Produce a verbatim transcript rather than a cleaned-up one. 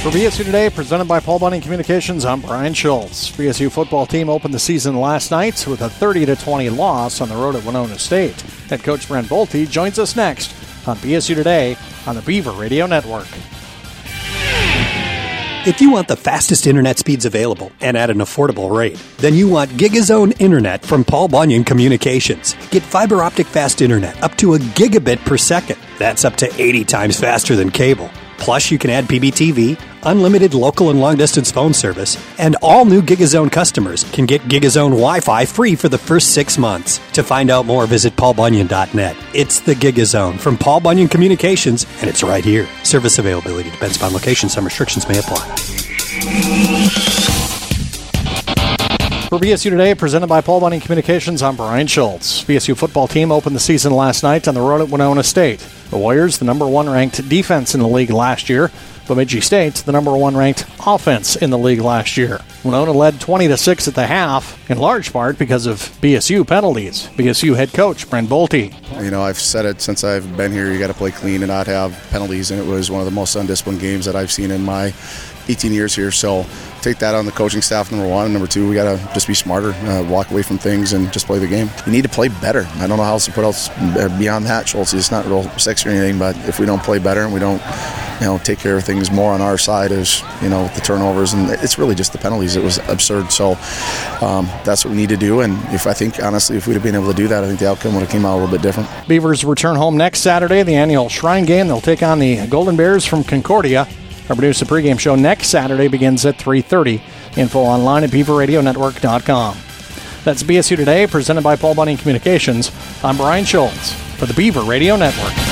For B S U Today, presented by Paul Bunyan Communications, I'm Brian Schultz. B S U football team opened the season last night with a thirty to twenty loss on the road at Winona State. Head coach Brent Bolte joins us next on B S U Today on the Beaver Radio Network. If you want the fastest internet speeds available and at an affordable rate, then you want GigaZone Internet from Paul Bunyan Communications. Get fiber optic fast internet up to a gigabit per second. That's up to eighty times faster than cable. Plus, you can add P B T V, unlimited local and long-distance phone service, and all new GigaZone customers can get GigaZone Wi-Fi free for the first six months. To find out more, visit paul bunyan dot net. It's the GigaZone from Paul Bunyan Communications, and it's right here. Service availability depends upon location. Some restrictions may apply. For B S U Today, presented by Paul Bunyan Communications, I'm Brian Schultz. B S U football team opened the season last night on the road at Winona State. The Warriors, the number one ranked defense in the league last year. Bemidji State, the number one ranked offense in the league last year. Winona led twenty to six at the half, in large part because of B S U penalties. B S U head coach Brent Bolte. You know, I've said it since I've been here, you got to play clean and not have penalties, and it was one of the most undisciplined games that I've seen in my eighteen years here. So take that on the coaching staff, number one. And number two, we got to just be smarter, uh, walk away from things and just play the game. We need to play better. I don't know how else to put else beyond that, Schultz. It's not real sexy or anything, but if we don't play better and we don't, you know, take care of things more on our side, as you know, the turnovers, and it's really just the penalties. It was absurd. So um, that's what we need to do. And if I think, honestly, if we'd have been able to do that, I think the outcome would have came out a little bit different. Beavers return home next Saturday, the annual Shrine Game. They'll take on the Golden Bears from Concordia. Our producer pregame show next Saturday begins at three thirty. Info online at beaver radio network dot com. That's B S U Today, presented by Paul Bunyan Communications. I'm Brian Schultz for the Beaver Radio Network.